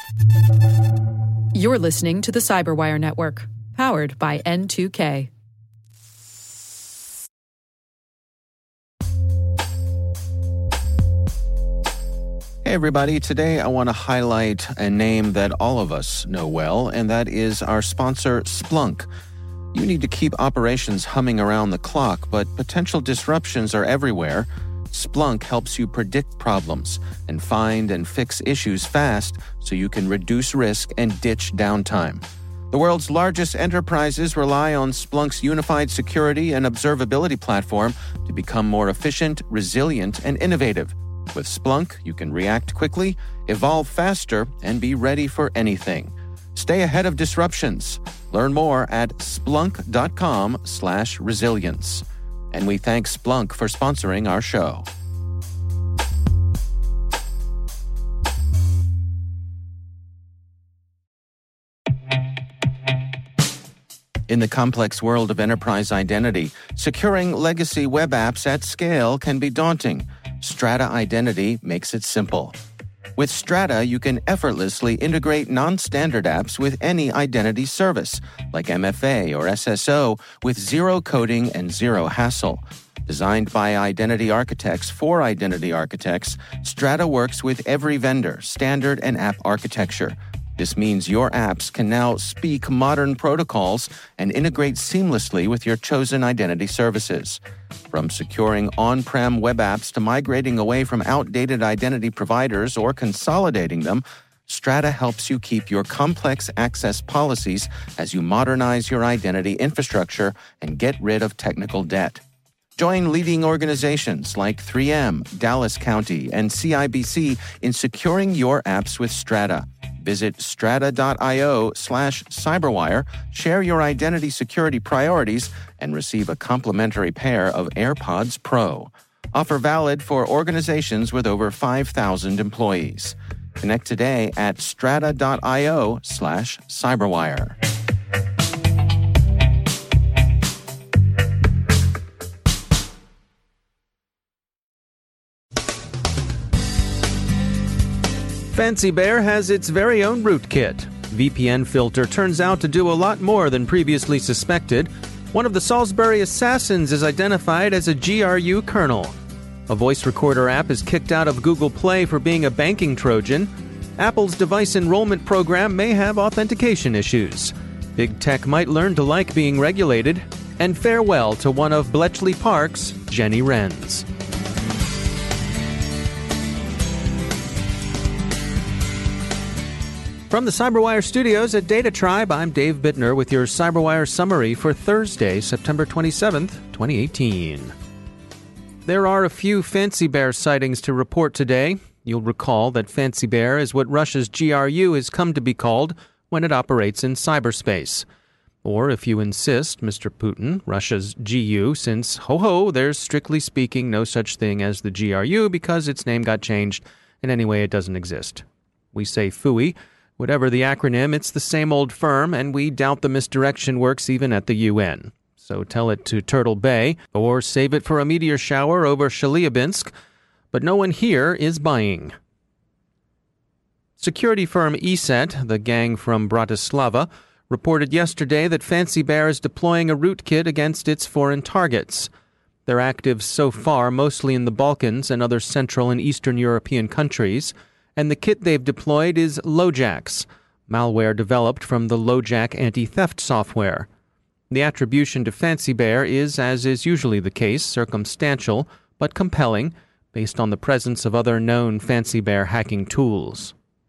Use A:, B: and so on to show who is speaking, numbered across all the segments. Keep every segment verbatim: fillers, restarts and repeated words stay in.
A: You're listening to the Cyberwire Network, powered by N two K.
B: Hey everybody, today I want to highlight a name that all of us know well, and that is our sponsor, Splunk. You need to keep operations humming around the clock, but potential disruptions are everywhere. Splunk helps you predict problems and find and fix issues fast so you can reduce risk and ditch downtime. The world's largest enterprises rely on Splunk's unified security and observability platform to become more efficient, resilient, and innovative. With Splunk, you can react quickly, evolve faster, and be ready for anything. Stay ahead of disruptions. Learn more at splunk.com slash resilience. And we thank Splunk for sponsoring our show. In the complex world of enterprise identity, securing legacy web apps at scale can be daunting. Strata Identity makes it simple. With Strata, you can effortlessly integrate non-standard apps with any identity service, like M F A or S S O, with zero coding and zero hassle. Designed by identity architects for identity architects, Strata works with every vendor, standard, and app architecture. This means your apps can now speak modern protocols and integrate seamlessly with your chosen identity services. From securing on-prem web apps to migrating away from outdated identity providers or consolidating them, Strata helps you keep your complex access policies as you modernize your identity infrastructure and get rid of technical debt. Join leading organizations like three M, Dallas County, and C I B C in securing your apps with Strata. Visit strata.io slash cyberwire, share your identity security priorities, and receive a complimentary pair of AirPods Pro. Offer valid for organizations with over five thousand employees. Connect today at strata.io slash cyberwire.
C: Fancy Bear has its very own rootkit. V P N Filter turns out to do a lot more than previously suspected. One of the Salisbury assassins is identified as a G R U kernel. A voice recorder app is kicked out of Google Play for being a banking Trojan. Apple's device enrollment program may have authentication issues. Big Tech might learn to like being regulated. And farewell to one of Bletchley Park's Jenny Wrens. From the Cyberwire studios at Data Tribe, I'm Dave Bittner with your Cyberwire summary for Thursday, September twenty-seventh, twenty eighteen. There are a few Fancy Bear sightings to report today. You'll recall that Fancy Bear is what Russia's G R U has come to be called when it operates in cyberspace. Or, if you insist, Mister Putin, Russia's G U, since, ho-ho, there's strictly speaking no such thing as the G R U because its name got changed, and anyway it doesn't exist. We say phooey. Whatever the acronym, it's the same old firm, and we doubt the misdirection works even at the U N. So tell it to Turtle Bay, or save it for a meteor shower over Chelyabinsk, but no one here is buying. Security firm E S E T, the gang from Bratislava, reported yesterday that Fancy Bear is deploying a rootkit against its foreign targets. They're active so far mostly in the Balkans and other Central and Eastern European countries, and the kit they've deployed is LoJax, malware developed from the LoJack anti-theft software. The attribution to Fancy Bear is, as is usually the case, circumstantial, but compelling, based on the presence of other known Fancy Bear hacking tools.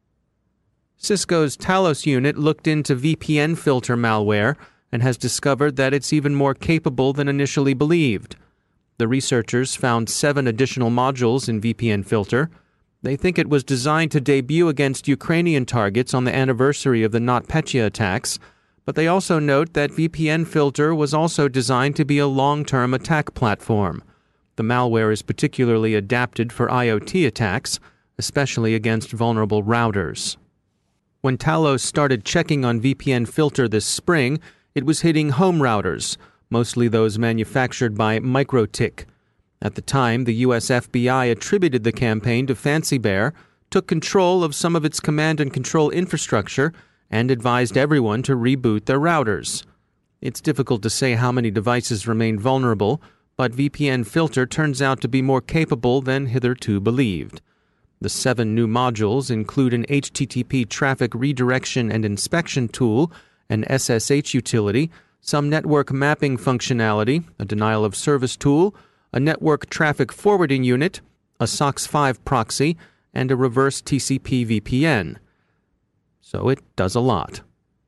C: Cisco's Talos unit looked into V P N Filter malware and has discovered that it's even more capable than initially believed. The researchers found seven additional modules in V P N Filter. They think it was designed to debut against Ukrainian targets on the anniversary of the NotPetya attacks, but they also note that V P N Filter was also designed to be a long-term attack platform. The malware is particularly adapted for IoT attacks, especially against vulnerable routers. When Talos started checking on V P N Filter this spring, it was hitting home routers, mostly those manufactured by MikroTik. At the time, the U S F B I attributed the campaign to Fancy Bear, took control of some of its command and control infrastructure and advised everyone to reboot their routers. It's difficult to say how many devices remain vulnerable, but V P N Filter turns out to be more capable than hitherto believed. The seven new modules include an H T T P traffic redirection and inspection tool, an S S H utility, some network mapping functionality, a denial of service tool, a network traffic forwarding unit, a S O C S five proxy, and a reverse T C P V P N. So it does a lot.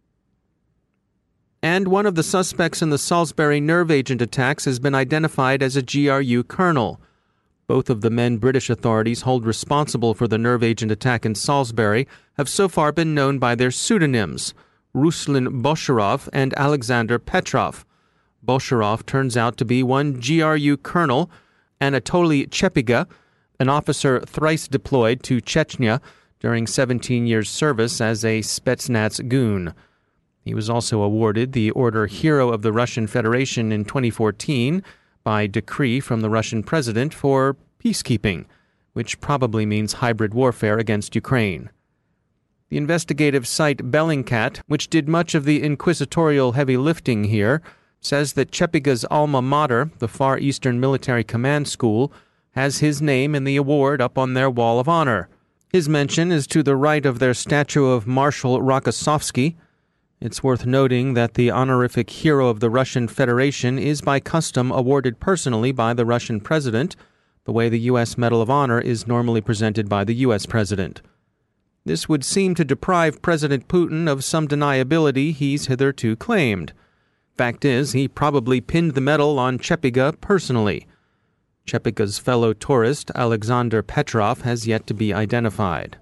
C: And one of the suspects in the Salisbury nerve agent attacks has been identified as a G R U colonel. Both of the men British authorities hold responsible for the nerve agent attack in Salisbury have so far been known by their pseudonyms, Ruslan Bosharov and Alexander Petrov. Bosharov turns out to be one G R U colonel, Anatoly Chepiga, an officer thrice deployed to Chechnya during seventeen years' service as a Spetsnaz goon. He was also awarded the Order Hero of the Russian Federation in twenty fourteen by decree from the Russian president for peacekeeping, which probably means hybrid warfare against Ukraine. The investigative site Bellingcat, which did much of the inquisitorial heavy lifting here, says that Chepiga's alma mater, the Far Eastern Military Command School, has his name in the award up on their wall of honor. His mention is to the right of their statue of Marshal Rokossovsky. It's worth noting that the honorific Hero of the Russian Federation is by custom awarded personally by the Russian president, the way the U S Medal of Honor is normally presented by the U S president. This would seem to deprive President Putin of some deniability he's hitherto claimed. Fact is, he probably pinned the medal on Chepiga personally. Chepiga's fellow tourist, Alexander Petrov, has yet to be identified.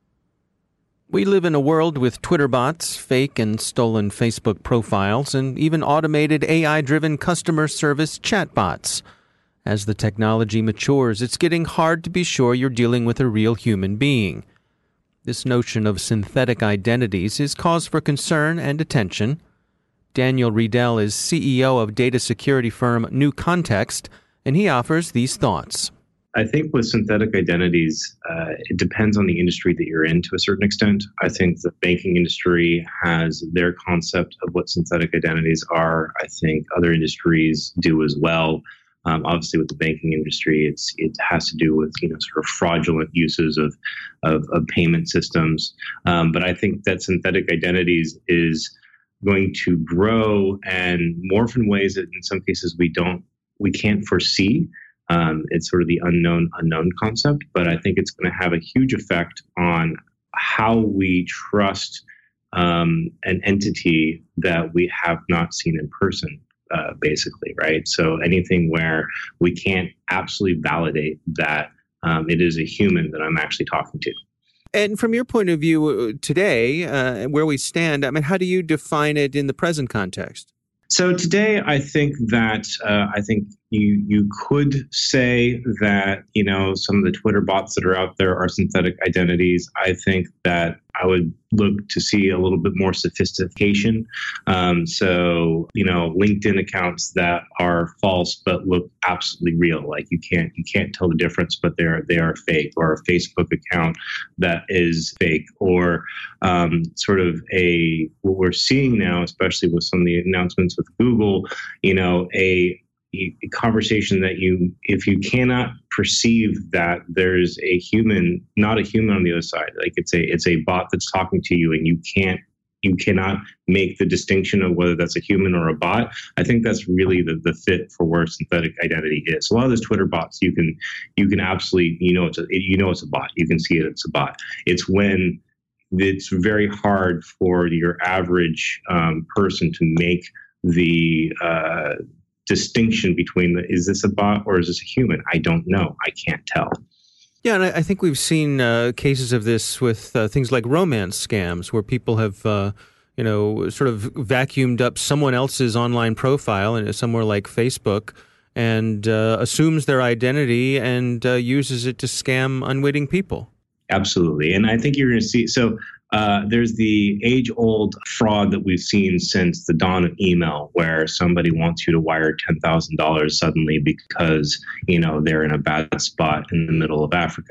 C: We live in a world with Twitter bots, fake and stolen Facebook profiles, and even automated A I-driven customer service chatbots. As the technology matures, it's getting hard to be sure you're dealing with a real human being. This notion of synthetic identities is cause for concern and attention. Daniel Riedel is C E O of data security firm New Context, and he offers these thoughts.
D: I think with synthetic identities, uh, it depends on the industry that you're in to a certain extent. I think the banking industry has their concept of what synthetic identities are. I think other industries do as well. Um, obviously, with the banking industry, it's it has to do with you know sort of fraudulent uses of of, of payment systems. Um, but I think that synthetic identities is going to grow and morph in ways that in some cases we don't we can't foresee. Um, it's sort of the unknown unknown concept, but I think it's going to have a huge effect on how we trust um, an entity that we have not seen in person, uh, basically, right? So anything where we can't absolutely validate that um, it is a human that I'm actually talking to.
C: And from your point of view today, uh, where we stand, I mean, how do you define it in the present context?
D: So today, I think that uh, I think you you could say that you know some of the Twitter bots that are out there are synthetic identities. I think that I would look to see a little bit more sophistication. Um, so you know, LinkedIn accounts that are false but look absolutely real, like you can't you can't tell the difference, but they're they are fake, or a Facebook account that is fake, or um, sort of a what we're seeing now, especially with some of the announcements with Google, you know, a a conversation that you, if you cannot perceive that there's a human, not a human on the other side, like it's a, it's a bot that's talking to you and you can't, you cannot make the distinction of whether that's a human or a bot. I think that's really the, the fit for where synthetic identity is. So a lot of those Twitter bots, you can, you can absolutely, you know, it's a, you know, it's a bot. You can see it, it's a bot. It's when it's very hard for your average um, person to make the, uh, distinction between the, is this a bot or is this a human? I don't know. I can't tell.
C: Yeah, and I think we've seen uh, cases of this with uh, things like romance scams, where people have, uh, you know, sort of vacuumed up someone else's online profile and somewhere like Facebook, and uh, assumes their identity and uh, uses it to scam unwitting people.
D: Absolutely, and I think you're going to see so. Uh, there's the age-old fraud that we've seen since the dawn of email, where somebody wants you to wire ten thousand dollars suddenly because, you know, they're in a bad spot in the middle of Africa.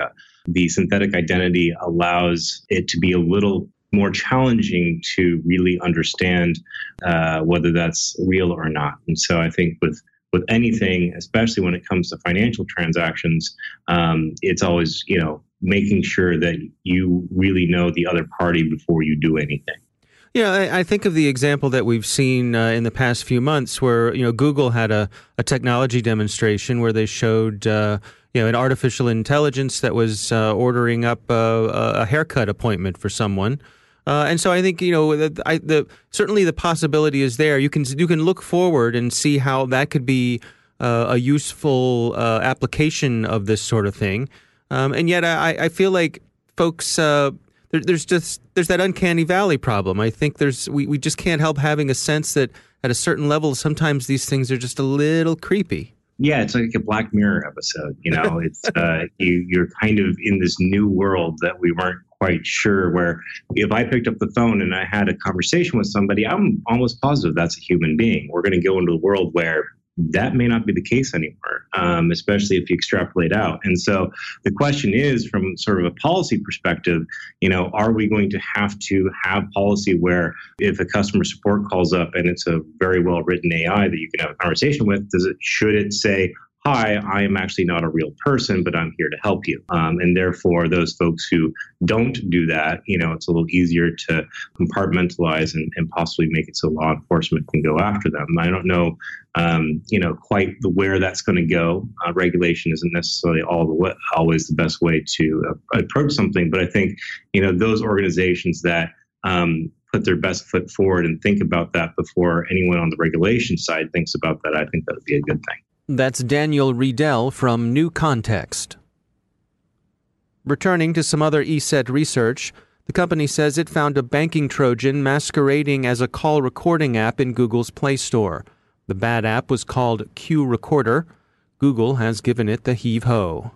D: the synthetic identity allows it to be a little more challenging to really understand uh, whether that's real or not. And so I think with with anything, especially when it comes to financial transactions, um, it's always, you know, making sure that you really know the other party before you do anything.
C: Yeah, I, I think of the example that we've seen uh, in the past few months where, you know, Google had a, a technology demonstration where they showed, uh, you know, an artificial intelligence that was uh, ordering up a, a haircut appointment for someone. Uh, and so I think, you know, the, I, the certainly the possibility is there. You can you can look forward and see how that could be uh, a useful uh, application of this sort of thing. Um, and yet I, I feel like folks, uh, there, there's just there's that uncanny valley problem. I think there's we, we just can't help having a sense that at a certain level, sometimes these things are just a little creepy.
D: Yeah, it's like a Black Mirror episode. You know, it's uh, you, you're kind of in this new world that we weren't quite sure, where if I picked up the phone and I had a conversation with somebody, I'm almost positive that's a human being. We're going to go into a world where that may not be the case anymore, um, especially if you extrapolate out. And so the question is, from sort of a policy perspective, you know, are we going to have to have policy where if a customer support calls up and it's a very well written A I that you can have a conversation with, does it should it say, hi, I am actually not a real person, but I'm here to help you. Um, and therefore, those folks who don't do that, you know, it's a little easier to compartmentalize and, and possibly make it so law enforcement can go after them. I don't know, um, you know, quite the, where that's going to go. Uh, regulation isn't necessarily all the way, always the best way to uh, approach something. But I think, you know, those organizations that um, put their best foot forward and think about that before anyone on the regulation side thinks about that, I think that would be a good thing.
C: That's Daniel Riedel from New Context. Returning to some other E S E T research, the company says it found a banking Trojan masquerading as a call recording app in Google's Play Store. The bad app was called Q Recorder. Google has given it the heave-ho.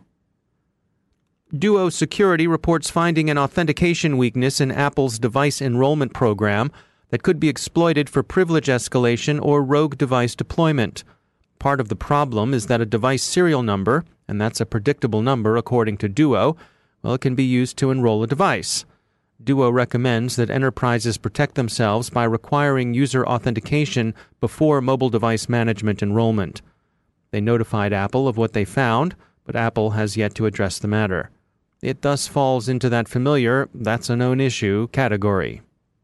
C: Duo Security reports finding an authentication weakness in Apple's device enrollment program that could be exploited for privilege escalation or rogue device deployment. Part of the problem is that a device serial number, and that's a predictable number according to Duo, well, it can be used to enroll a device. Duo recommends that enterprises protect themselves by requiring user authentication before mobile device management enrollment. They notified Apple of what they found, but Apple has yet to address the matter. It thus falls into that familiar, that's a known issue category.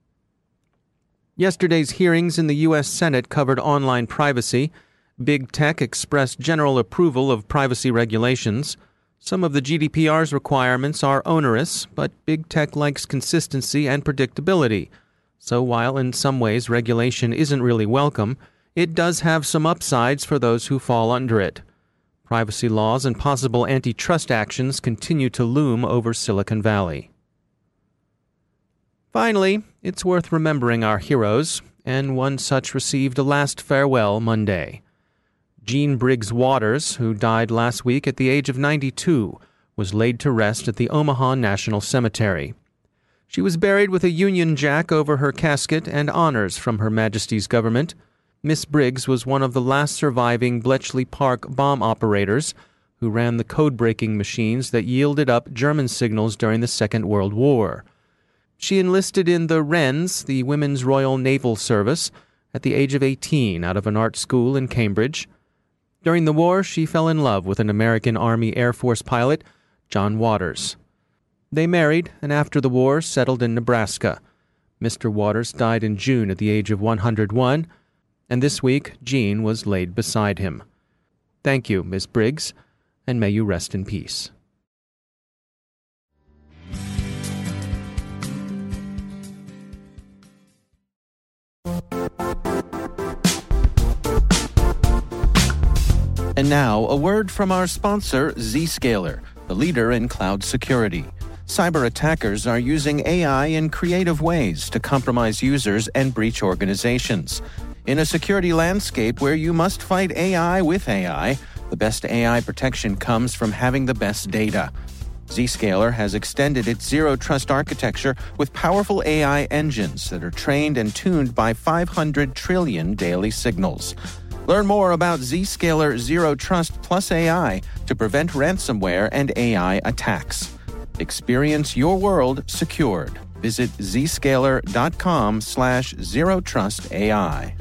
C: Yesterday's hearings in the U S Senate covered online privacy. Big Tech expressed general approval of privacy regulations. Some of the G D P R's requirements are onerous, but Big Tech likes consistency and predictability. So while in some ways regulation isn't really welcome, it does have some upsides for those who fall under it. Privacy laws and possible antitrust actions continue to loom over Silicon Valley. Finally, it's worth remembering our heroes, and one such received a last farewell Monday. Jean Briggs Waters, who died last week at the age of ninety-two, was laid to rest at the Omaha National Cemetery. She was buried with a Union Jack over her casket and honors from Her Majesty's government. Miss Briggs was one of the last surviving Bletchley Park bomb operators who ran the code-breaking machines that yielded up German signals during the Second World War. She enlisted in the Wrens, the Women's Royal Naval Service, at the age of eighteen out of an art school in Cambridge. During the war, she fell in love with an American Army Air Force pilot, John Waters. They married, and after the war, settled in Nebraska. Mister Waters died in June at the age of one hundred one, and this week, Jean was laid beside him. Thank you, Miss Briggs, and may you rest in peace.
B: And now, a word from our sponsor, Zscaler, the leader in cloud security. Cyber attackers are using A I in creative ways to compromise users and breach organizations. In a security landscape where you must fight A I with A I, the best A I protection comes from having the best data. Zscaler has extended its zero-trust architecture with powerful A I engines that are trained and tuned by five hundred trillion daily signals. Learn more about Zscaler Zero Trust Plus A I to prevent ransomware and A I attacks. Experience your world secured. Visit zscaler.com slash zero trust AI.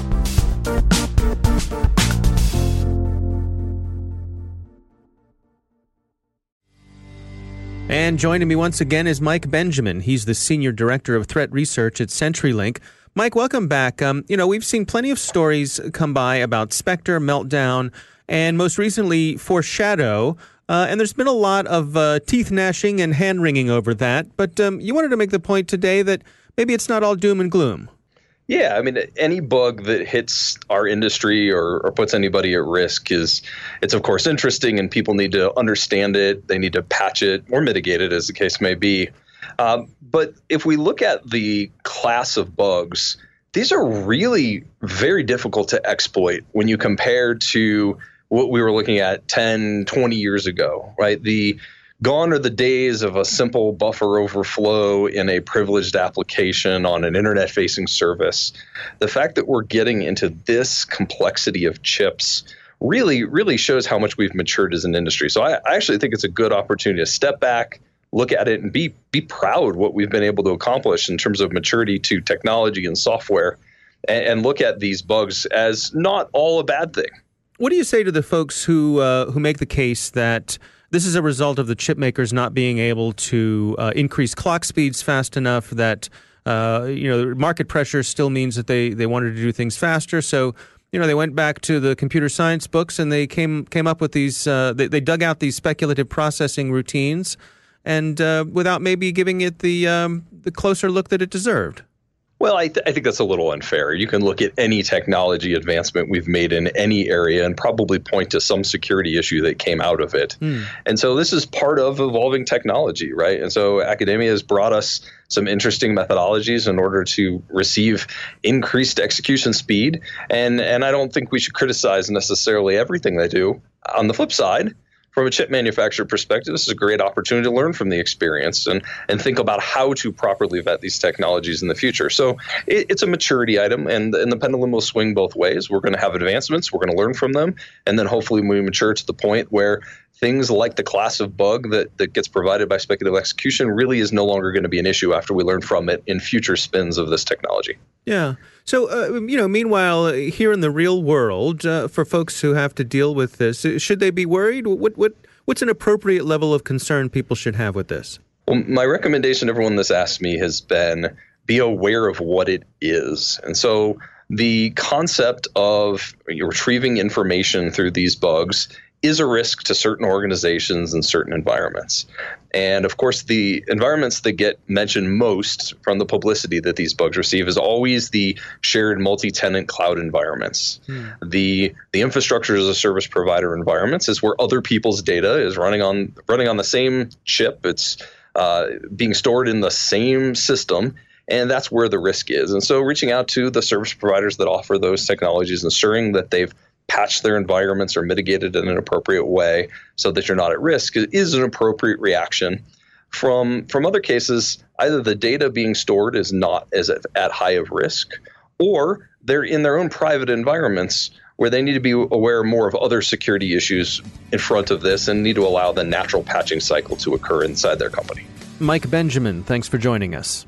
C: And joining me once again is Mike Benjamin. He's the Senior Director of Threat Research at CenturyLink. Mike, welcome back. Um, you know, we've seen plenty of stories come by about Spectre, Meltdown, and most recently Foreshadow. Uh, and there's been a lot of uh, teeth gnashing and hand-wringing over that. But um, you wanted to make the point today that maybe it's not all doom and gloom.
E: Yeah, I mean, any bug that hits our industry or, or puts anybody at risk is, it's of course interesting, and people need to understand it. They need to patch it or mitigate it, as the case may be. Um, but if we look at the class of bugs, these are really very difficult to exploit when you compare to what we were looking at ten, twenty years ago, right? The Gone are the days of a simple buffer overflow in a privileged application on an internet-facing service. The fact that we're getting into this complexity of chips really, really shows how much we've matured as an industry. So I, I actually think it's a good opportunity to step back, look at it, and be be proud what we've been able to accomplish in terms of maturity to technology and software, and, and look at these bugs as not all a bad thing.
C: What do you say to the folks who uh, who make the case that this is a result of the chip makers not being able to uh, increase clock speeds fast enough, that uh, you know, market pressure still means that they, they wanted to do things faster? So, you know, they went back to the computer science books and they came came up with these, uh, they, they dug out these speculative processing routines, and uh, without maybe giving it the um, the closer look that it deserved.
E: Well, I, th- I think that's a little unfair. You can look at any technology advancement we've made in any area and probably point to some security issue that came out of it. Mm. And so this is part of evolving technology, right? And so academia has brought us some interesting methodologies in order to receive increased execution speed. And, and I don't think we should criticize necessarily everything they do. On the flip side, from a chip manufacturer perspective, this is a great opportunity to learn from the experience and, and think about how to properly vet these technologies in the future. So it, it's a maturity item, and, and the pendulum will swing both ways. We're going to have advancements. We're going to learn from them. And then hopefully we mature to the point where things like the class of bug that, that gets provided by speculative execution really is no longer going to be an issue after we learn from it in future spins of this technology.
C: Yeah. So, uh, you know, meanwhile, here in the real world, uh, for folks who have to deal with this, should they be worried? What what What's an appropriate level of concern people should have with this?
E: Well, my recommendation to everyone that's asked me has been be aware of what it is. And so the concept of retrieving information through these bugs is a risk to certain organizations and certain environments. And of course, the environments that get mentioned most from the publicity that these bugs receive is always the shared multi-tenant cloud environments. Hmm. The the infrastructure as a service provider environments is where other people's data is running on running on the same chip. It's uh, being stored in the same system. And that's where the risk is. And so reaching out to the service providers that offer those technologies, ensuring that they've patch their environments or mitigate it in an appropriate way so that you're not at risk is an appropriate reaction. From from other cases, either the data being stored is not as at, at high of risk, or they're in their own private environments where they need to be aware more of other security issues in front of this and need to allow the natural patching cycle to occur inside their company.
C: Mike Benjamin, thanks for joining us.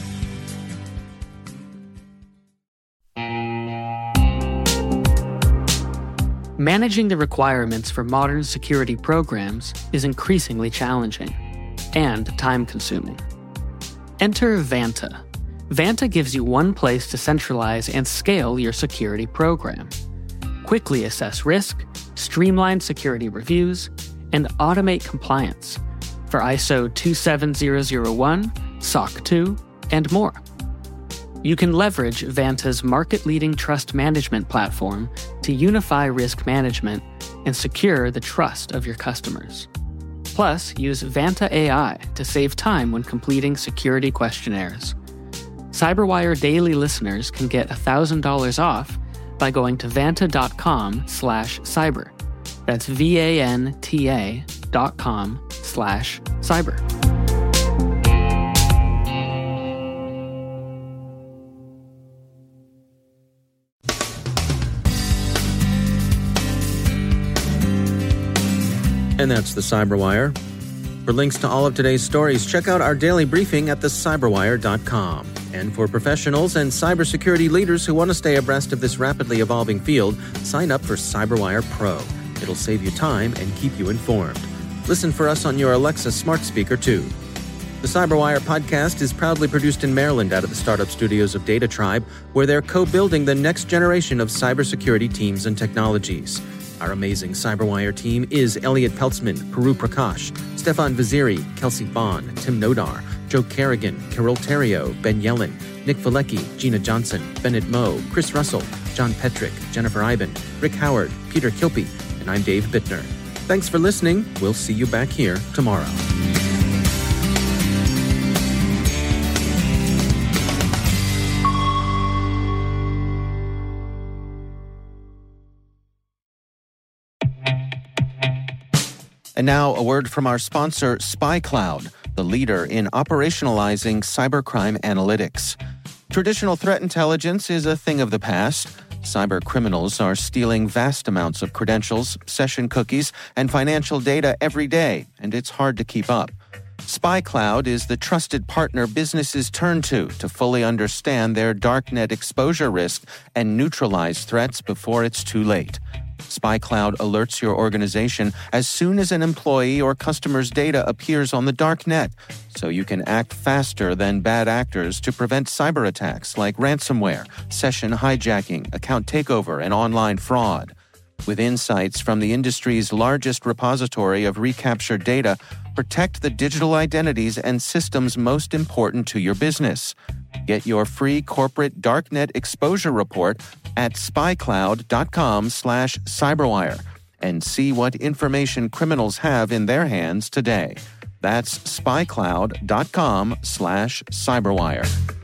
F: Managing the requirements for modern security programs is increasingly challenging and time-consuming. Enter Vanta. Vanta gives you one place to centralize and scale your security program. Quickly assess risk, streamline security reviews, and automate compliance for I S O two seven zero zero one, S O C two, and more. You can leverage Vanta's market-leading trust management platform to unify risk management and secure the trust of your customers. Plus, use Vanta A I to save time when completing security questionnaires. CyberWire Daily listeners can get one thousand dollars off by going to vanta.com slash cyber. That's V-A-N-T-A dot com slash cyber.
C: And that's the CyberWire. For links to all of today's stories, check out our daily briefing at the cyberwire dot com. And for professionals and cybersecurity leaders who want to stay abreast of this rapidly evolving field, sign up for CyberWire Pro. It'll save you time and keep you informed. Listen for us on your Alexa smart speaker, too. The CyberWire podcast is proudly produced in Maryland out of the startup studios of Data Tribe, where they're co-building the next generation of cybersecurity teams and technologies. Our amazing CyberWire team is Elliot Peltzman, Puru Prakash, Stefan Vaziri, Kelsey Bond, Tim Nodar, Joe Kerrigan, Carol Terrio, Ben Yellen, Nick Valecki, Gina Johnson, Bennett Moe, Chris Russell, John Petrick, Jennifer Iben, Rick Howard, Peter Kilpie, and I'm Dave Bittner. Thanks for listening. We'll see you back here tomorrow.
B: And now a word from our sponsor, SpyCloud, the leader in operationalizing cybercrime analytics. Traditional threat intelligence is a thing of the past. Cyber criminals are stealing vast amounts of credentials, session cookies, and financial data every day, and it's hard to keep up. SpyCloud is the trusted partner businesses turn to to fully understand their darknet exposure risk and neutralize threats before it's too late. SpyCloud alerts your organization as soon as an employee or customer's data appears on the dark net, so you can act faster than bad actors to prevent cyber attacks like ransomware, session hijacking, account takeover, and online fraud. With insights from the industry's largest repository of recaptured data, protect the digital identities and systems most important to your business. Get your free corporate darknet exposure report at spycloud.com slash cyberwire and see what information criminals have in their hands today. That's spycloud.com slash cyberwire.